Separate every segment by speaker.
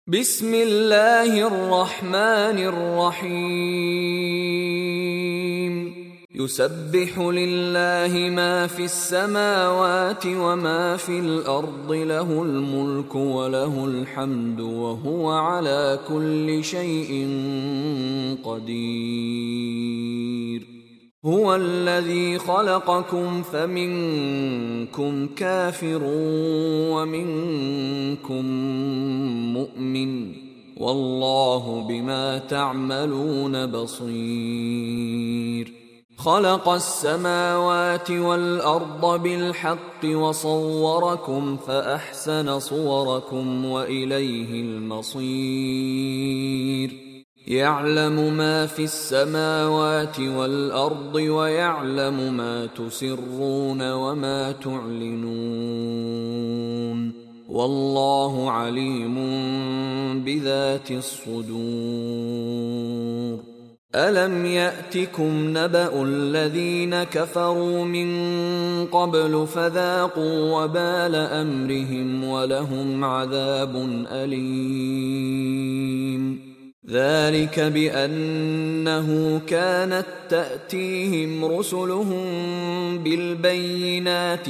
Speaker 1: بسم الله الرحمن الرحيم يسبح لله ما في السماوات وما في الأرض له الملك وله الحمد وهو على كل شيء قدير هو الذي خلقكم فمنكم كافر ومنكم مؤمن والله بما تعملون بصير خلق السماوات والأرض بالحق وصوركم فأحسن صوركم وإليه المصير يعلم ما في السماوات والأرض ويعلم ما تسرون وما تعلنون والله عليم بذات الصدور ألم يأتكم نبأ الذين كفروا من قبل فذاقوا وبال أمرهم ولهم عذاب أليم ذلك بأنه كانت تأتيهم رسلهم بالبينات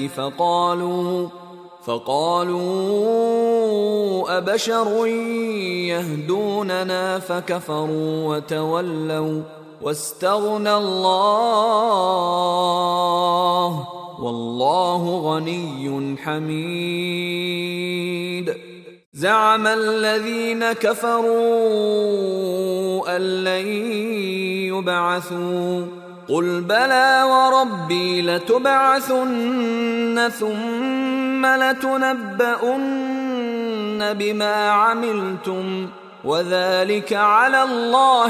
Speaker 1: فقالوا أبشر يهدوننا فكفروا وتولوا واستغنى الله والله غني حميد زعم الذين كفروا أن لن يبعثوا قل بلى وربي لتبعثن ثم لتنبؤن بما عملتم وذلك على الله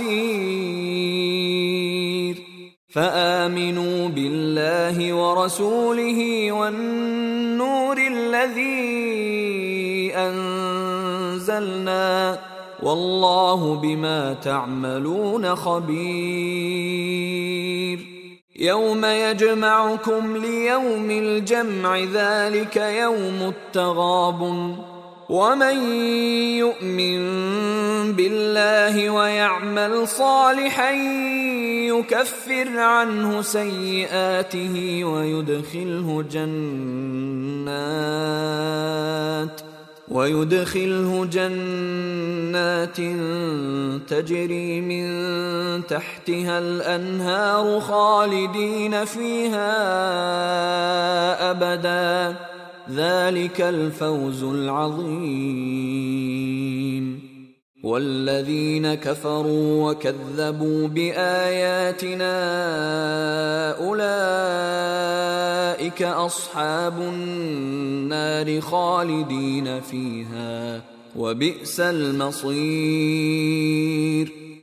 Speaker 1: يسير فآمنوا بالله ورسوله والنور الذي أنزلنا والله بما تعملون خبير يوم يجمعكم ليوم الجمع ذلك يوم التغابن ومن يؤمن بالله ويعمل صالحا يكفر عنه سيئاته ويدخله جنات تجري من تحتها الأنهار خالدين فيها أبدا ذلك الفوز العظيم والذين كفروا وكذبوا بآياتنا أولئك أصحاب النار خالدين فيها وبئس المصير